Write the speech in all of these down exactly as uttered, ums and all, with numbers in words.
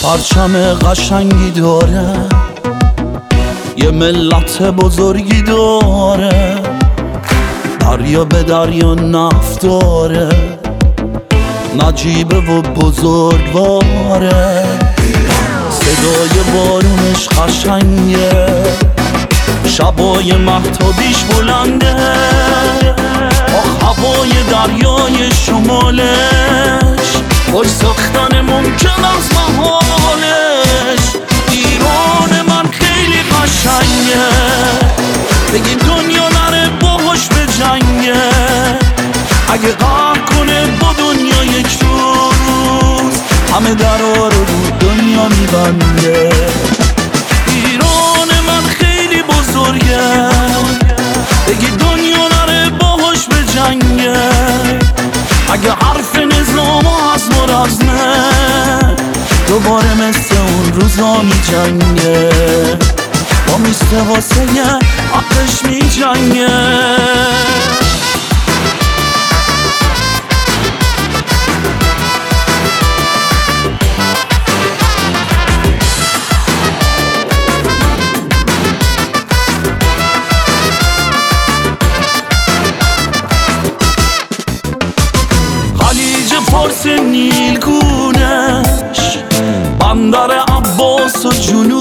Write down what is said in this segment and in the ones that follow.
پرچم قشنگی داره، یه ملت بزرگی داره، دریا به دریا نفت داره، نجیبه و بزرگواره، صدای بارونش قشنگه، شبای مهتابیش بلنده، آخ هوای دریای شمالش خوش ساختن ممکن از محالش. ایران من خیلی قشنگه، بگی دنیا نره باهاش به جنگه، اگه قهر کنه با دنیا یک روز همه درها رو دنیا میبنده. ایران من خیلی بزرگه، بگی دنیا نره باهاش به جنگه، اگه حرف نظام از مرزنه دوباره مثل اون روزا می جنگه، با میسته واسه یه حقش می جنگه. فارس نیلگونش، بندر عباس و جنوبش،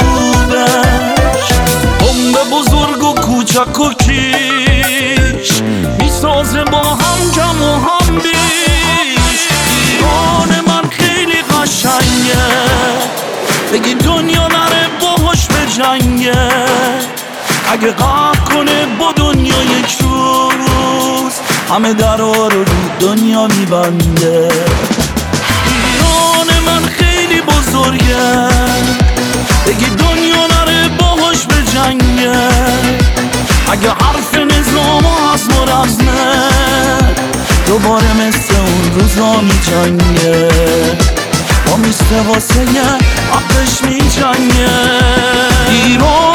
بمب بزرگ و کوچک و کیش میسازه با هم جمع و هم بیش. ایران من خیلی قشنگه، بگی دنیا نره باهاش به جنگه، اگه قهر کنه با دنیا یک روز همه درها رو دنیا میبنده. ایران من خیلی بزرگه، بگی دنیا نره باهاش به جنگه، اگه حرف نظام از مرزنه دوباره مثل اون روزا می جنگه، با میسته واسه یه حقش می جنگه. ایران